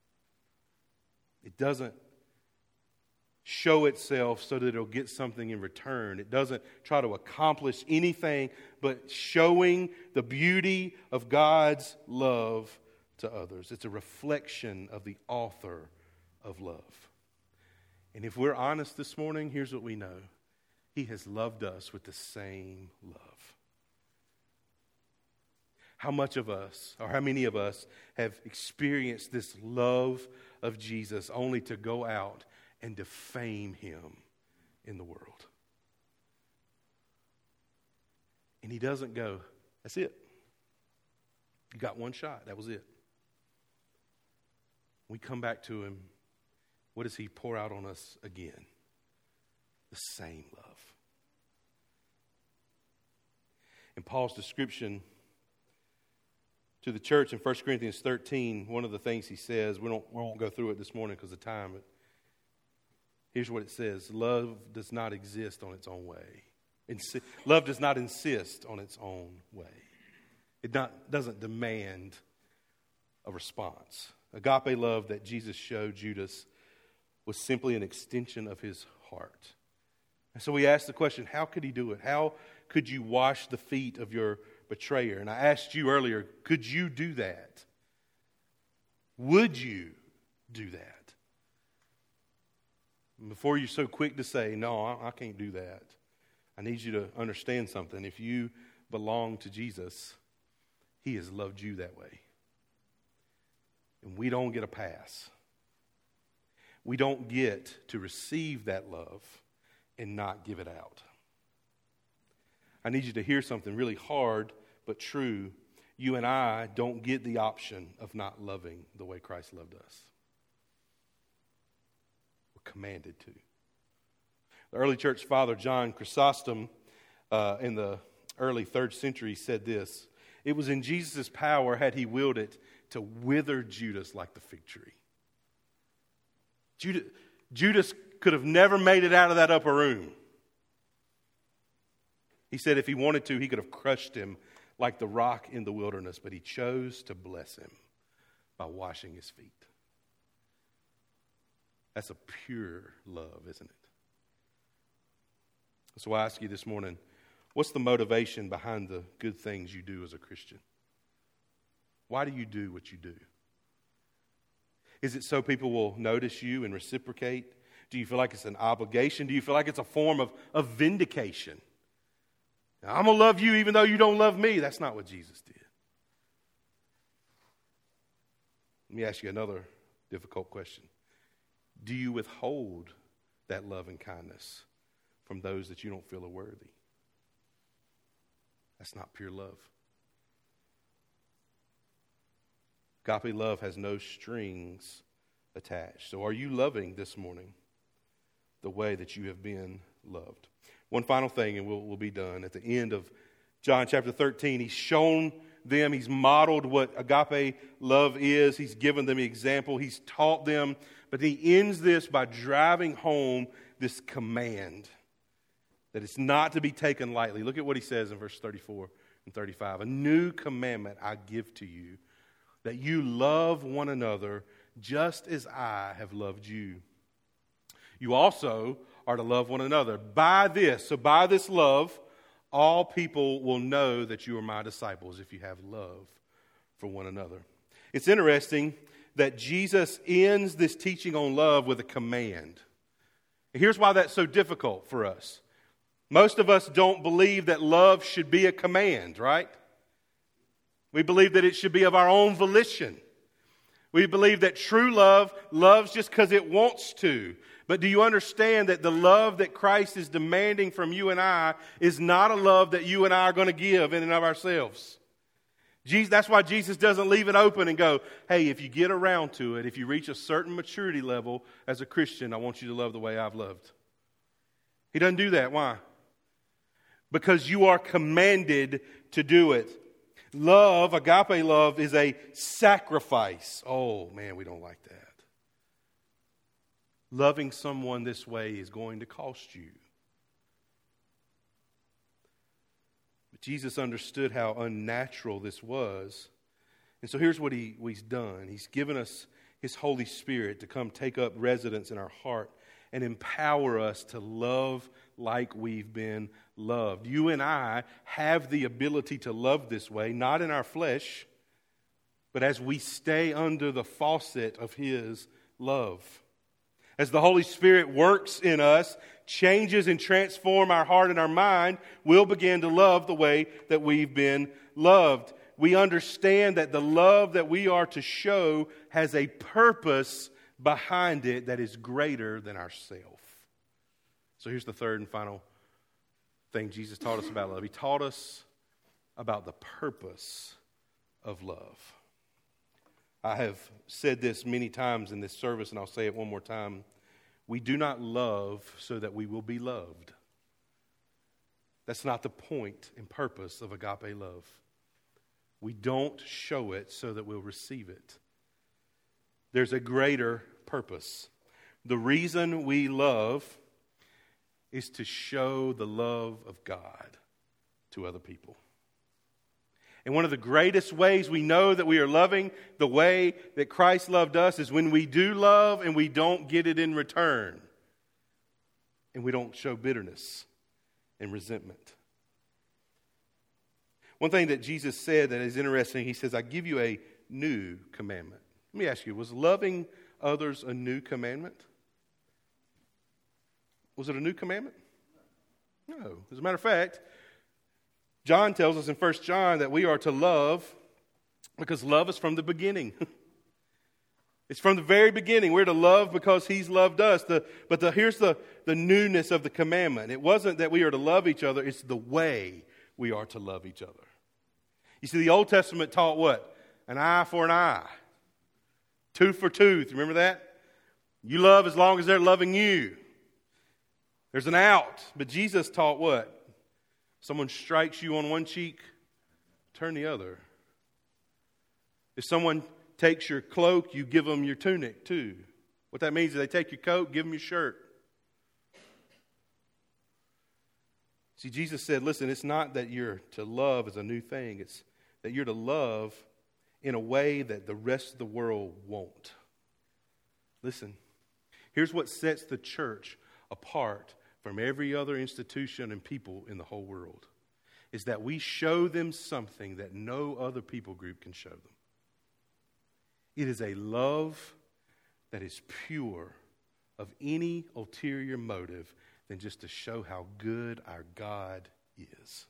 S2: It doesn't show itself so that it'll get something in return. It doesn't try to accomplish anything but showing the beauty of God's love to others. It's a reflection of the author of love. And if we're honest this morning, here's what we know. He has loved us with the same love. How much of us, or how many of us, have experienced this love of Jesus only to go out and defame him in the world? And he doesn't go, that's it. You got one shot. That was it. We come back to him. What does he pour out on us again? The same love. In Paul's description to the church in 1 Corinthians 13, one of the things he says, we won't go through it this morning because of time, but here's what it says. Love does not exist on its own way. Love does not insist on its own way. It doesn't demand a response. Agape love that Jesus showed Judas was simply an extension of his heart. And so we asked the question, how could he do it? How could you wash the feet of your betrayer? And I asked you earlier, could you do that? Would you do that? And before you're so quick to say, no, I can't do that, I need you to understand something. If you belong to Jesus, he has loved you that way. And we don't get a pass. We don't get to receive that love and not give it out. I need you to hear something really hard but true. You and I don't get the option of not loving the way Christ loved us. We're commanded to. The early church father, John Chrysostom, in the early 3rd century said this: it was in Jesus' power, had he willed it, to wither Judas like the fig tree. Judas could have never made it out of that upper room. He said if he wanted to, he could have crushed him like the rock in the wilderness, but he chose to bless him by washing his feet. That's a pure love, isn't it? So I ask you this morning, what's the motivation behind the good things you do as a Christian? Why do you do what you do? Is it so people will notice you and reciprocate? Do you feel like it's an obligation? Do you feel like it's a form of vindication? I'm going to love you even though you don't love me. That's not what Jesus did. Let me ask you another difficult question. Do you withhold that love and kindness from those that you don't feel are worthy? That's not pure love. Agape love has no strings attached. So are you loving this morning the way that you have been loved? One final thing and we'll be done. At the end of John chapter 13, he's shown them, he's modeled what agape love is. He's given them an example. He's taught them. But he ends this by driving home this command that it's not to be taken lightly. Look at what he says in verse 34 and 35. A new commandment I give to you, that you love one another just as I have loved you. You also are to love one another. By this love, all people will know that you are my disciples if you have love for one another. It's interesting that Jesus ends this teaching on love with a command. Here's why that's so difficult for us. Most of us don't believe that love should be a command, right? We believe that it should be of our own volition. We believe that true love loves just because it wants to. But do you understand that the love that Christ is demanding from you and I is not a love that you and I are going to give in and of ourselves? That's why Jesus doesn't leave it open and go, hey, if you get around to it, if you reach a certain maturity level as a Christian, I want you to love the way I've loved. He doesn't do that. Why? because you are commanded to do it. Love, agape love, is a sacrifice. Oh, man, we don't like that. Loving someone this way is going to cost you. But Jesus understood how unnatural this was. And so here's what he's done. He's given us His Holy Spirit to come take up residence in our heart and empower us to love like we've been loved. You and I have the ability to love this way, not in our flesh, but as we stay under the faucet of His love. As the Holy Spirit works in us, changes and transforms our heart and our mind, we'll begin to love the way that we've been loved. We understand that the love that we are to show has a purpose behind it that is greater than ourselves. So here's the third and final thing Jesus taught us about love. He taught us about the purpose of love. I have said this many times in this service, and I'll say it one more time. We do not love so that we will be loved. That's not the point and purpose of agape love. We don't show it so that we'll receive it. There's a greater purpose. The reason we love is to show the love of God to other people. And one of the greatest ways we know that we are loving the way that Christ loved us is when we do love and we don't get it in return. And we don't show bitterness and resentment. One thing that Jesus said that is interesting, He says, I give you a new commandment. Let me ask you, was loving others a new commandment? Was it a new commandment? No. As a matter of fact, John tells us in 1 John that we are to love because love is from the beginning. It's from the very beginning. We're to love because He's loved us. Here's the newness of the commandment. It wasn't that we are to love each other. It's the way we are to love each other. You see, the Old Testament taught what? An eye for an eye. Tooth for tooth. Remember that? You love as long as they're loving you. There's an out. But Jesus taught what? Someone strikes you on one cheek, turn the other. If someone takes your cloak, you give them your tunic too. What that means is they take your coat, give them your shirt. See, Jesus said, listen, it's not that you're to love as a new thing. It's that you're to love in a way that the rest of the world won't. Listen, here's what sets the church apart from every other institution and people in the whole world, is that we show them something that no other people group can show them. It is a love that is pure of any ulterior motive than just to show how good our God is.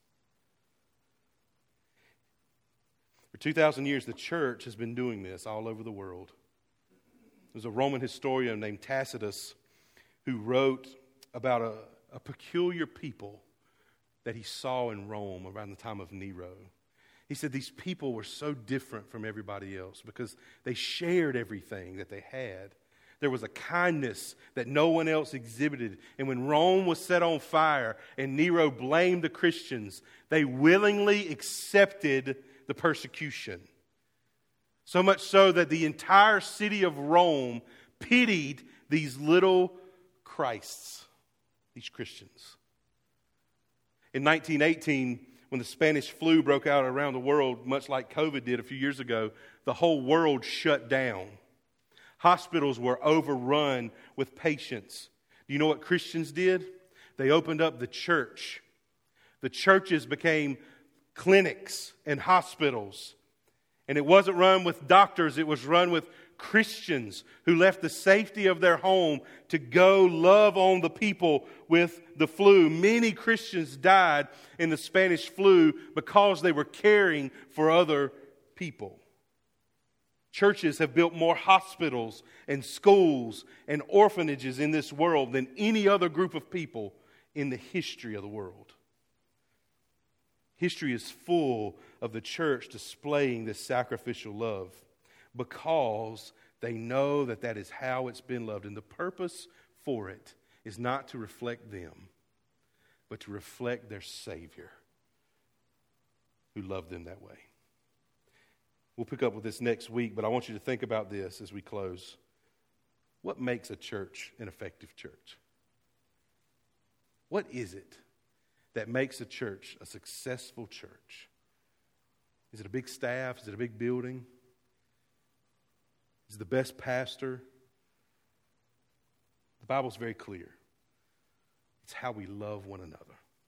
S2: For 2,000 years, the church has been doing this all over the world. There's a Roman historian named Tacitus who wrote about a peculiar people that he saw in Rome around the time of Nero. He said these people were so different from everybody else because they shared everything that they had. There was a kindness that no one else exhibited. And when Rome was set on fire and Nero blamed the Christians, they willingly accepted the persecution. So much so that the entire city of Rome pitied these little Christs, these Christians. In 1918, when the Spanish flu broke out around the world, much like COVID did a few years ago, the whole world shut down. Hospitals were overrun with patients. Do you know what Christians did? They opened up the church. The churches became clinics and hospitals. And it wasn't run with doctors, it was run with Christians who left the safety of their home to go love on the people with the flu. Many Christians died in the Spanish flu because they were caring for other people. Churches have built more hospitals and schools and orphanages in this world than any other group of people in the history of the world. History is full of the church displaying this sacrificial love because they know that that is how it's been loved. And the purpose for it is not to reflect them, but to reflect their Savior who loved them that way. We'll pick up with this next week, but I want you to think about this as we close. What makes a church an effective church? What is it that makes a church a successful church? Is it a big staff? Is it a big building? Is it the best pastor? The Bible's very clear. It's how we love one another.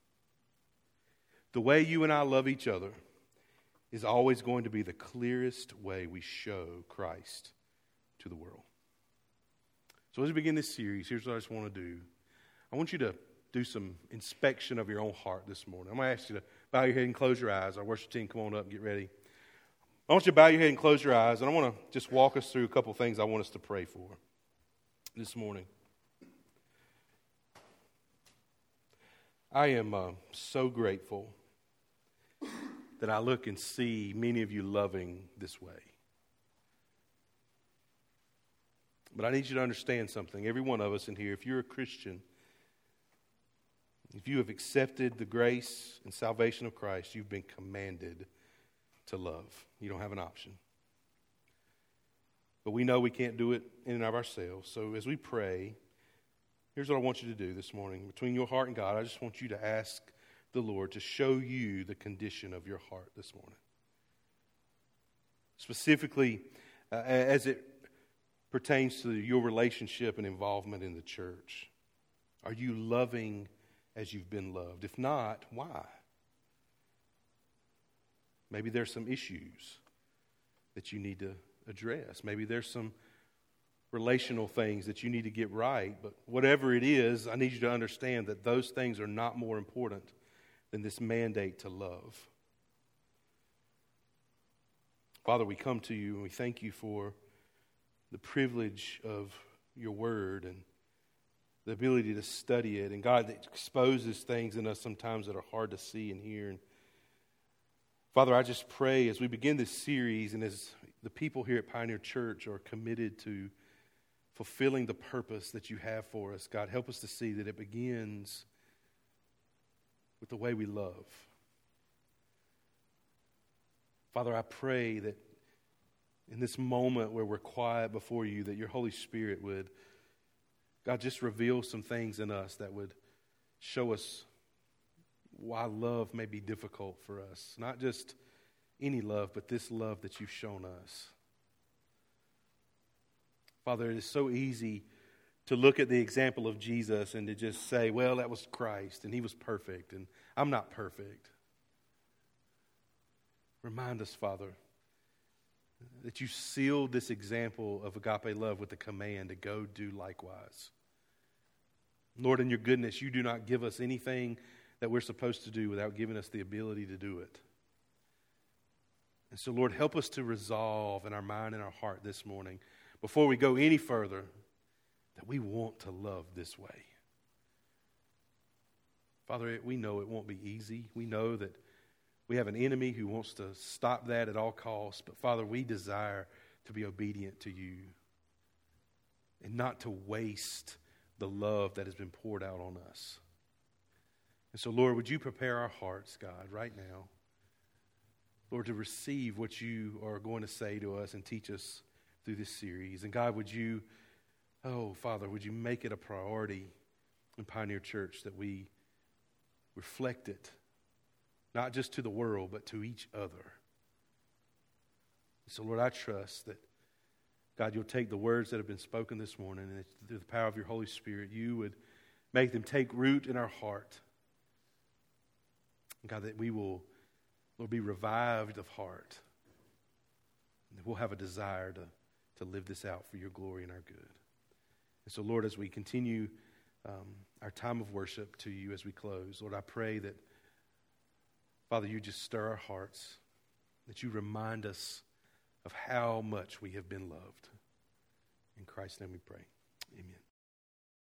S2: The way you and I love each other is always going to be the clearest way we show Christ to the world. So as we begin this series, here's what I just want to do. I want you to do some inspection of your own heart this morning. I'm going to ask you to bow your head and close your eyes. Our worship team, come on up and get ready. I want you to bow your head and close your eyes, and I want to just walk us through a couple things I want us to pray for this morning. I am so grateful that I look and see many of you loving this way. But I need you to understand something. Every one of us in here, if you're a Christian, if you have accepted the grace and salvation of Christ, you've been commanded to love. You don't have an option. But we know we can't do it in and of ourselves. So as we pray, here's what I want you to do this morning. Between your heart and God, I just want you to ask the Lord to show you the condition of your heart this morning. Specifically, as it pertains to your relationship and involvement in the church. Are you loving as you've been loved? If not, why? Maybe there's some issues that you need to address. Maybe there's some relational things that you need to get right. But whatever it is, I need you to understand that those things are not more important than this mandate to love. Father, we come to you and we thank you for the privilege of your word and the ability to study it. And God, that exposes things in us sometimes that are hard to see and hear. And Father, I just pray as we begin this series and as the people here at Pioneer Church are committed to fulfilling the purpose that you have for us, God, help us to see that it begins with the way we love. Father, I pray that in this moment where we're quiet before you, that your Holy Spirit would, God, just reveal some things in us that would show us why love may be difficult for us. Not just any love, but this love that you've shown us. Father, it is so easy to look at the example of Jesus and to just say, well, that was Christ, and he was perfect, and I'm not perfect. Remind us, Father, that you sealed this example of agape love with the command to go do likewise. Lord, in your goodness, you do not give us anything that we're supposed to do without giving us the ability to do it. And so, Lord, help us to resolve in our mind and our heart this morning, before we go any further, that we want to love this way. Father, we know it won't be easy. We know that we have an enemy who wants to stop that at all costs. But Father, we desire to be obedient to you and not to waste the love that has been poured out on us. And so, Lord, would you prepare our hearts, God, right now, Lord, to receive what you are going to say to us and teach us through this series. And God, would you, Father, would you make it a priority in Pioneer Church that we reflect it, not just to the world, but to each other. So, Lord, I trust that, God, you'll take the words that have been spoken this morning, and through the power of your Holy Spirit, you would make them take root in our heart. God, that we will, Lord, be revived of heart. And that we'll have a desire to live this out for your glory and our good. And so, Lord, as we continue our time of worship to you as we close, Lord, I pray that, Father, you just stir our hearts, that you remind us of how much we have been loved. In Christ's name we pray. Amen.